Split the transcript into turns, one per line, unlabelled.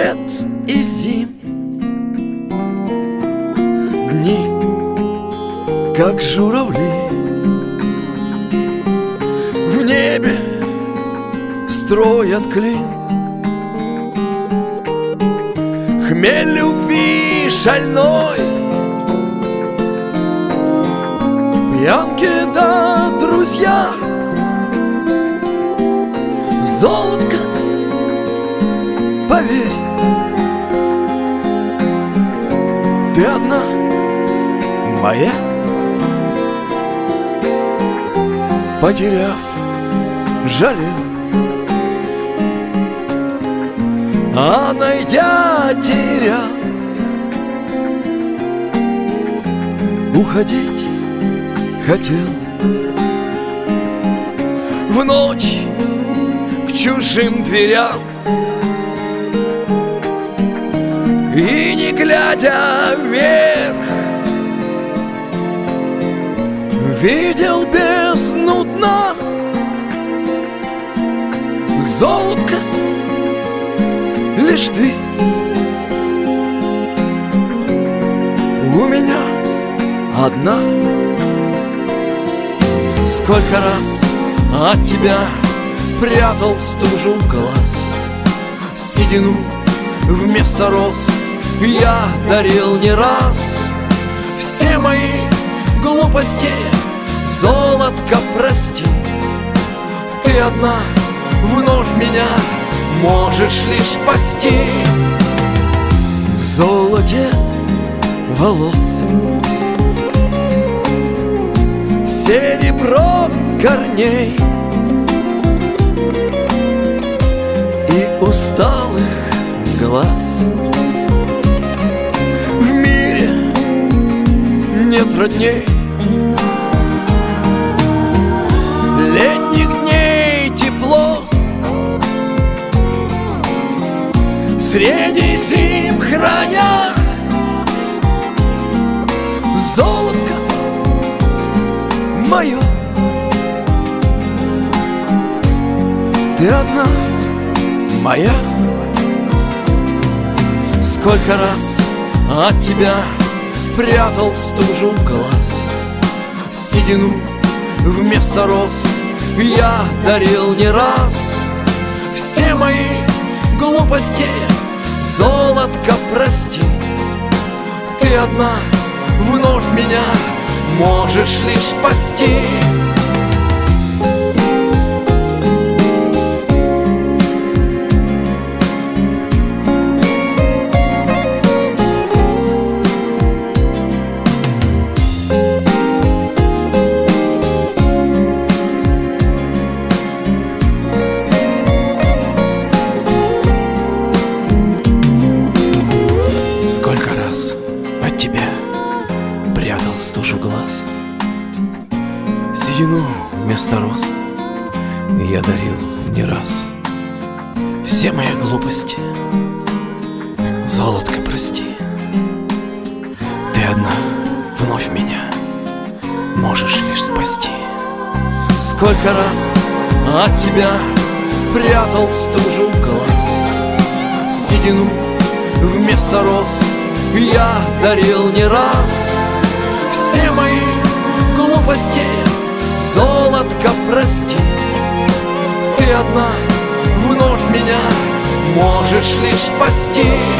лет и зим, дни, как журавли, в небе строят клин. Хмель любви шальной, пьянки да друзья, золотко, поверь, ты одна моя. Потеряв, жалел, а найдя, терял. Уходить хотел в ночь к чужим дверям, и не глядя вверх видел бездну дна. Золотко, лишь ты у меня одна. Сколько раз от тебя прятал стужу глаз, седину вместо роз я дарил не раз. Все мои глупости, золотко, прости, ты одна вновь меня можешь лишь спасти. В золоте волос серебро корней и усталых глаз. В мире нет родней, летних дней тепло, среди зим храня. Золотко мое, ты одна моя. Сколько раз от тебя прятал стужу глаз, седину вместо роз я дарил не раз. Все мои глупости, золотко, прости, ты одна вновь меня можешь лишь спасти. Сколько раз от тебя прятал стужу глаз, седину вместо роз я дарил не раз. Все мои глупости, золотко, прости, ты одна вновь меня можешь лишь спасти. Сколько раз от тебя прятал стужу глаз, седину вместо роз я дарил не раз. Все мои глупости, золотко, прости, ты одна вновь меня можешь лишь спасти.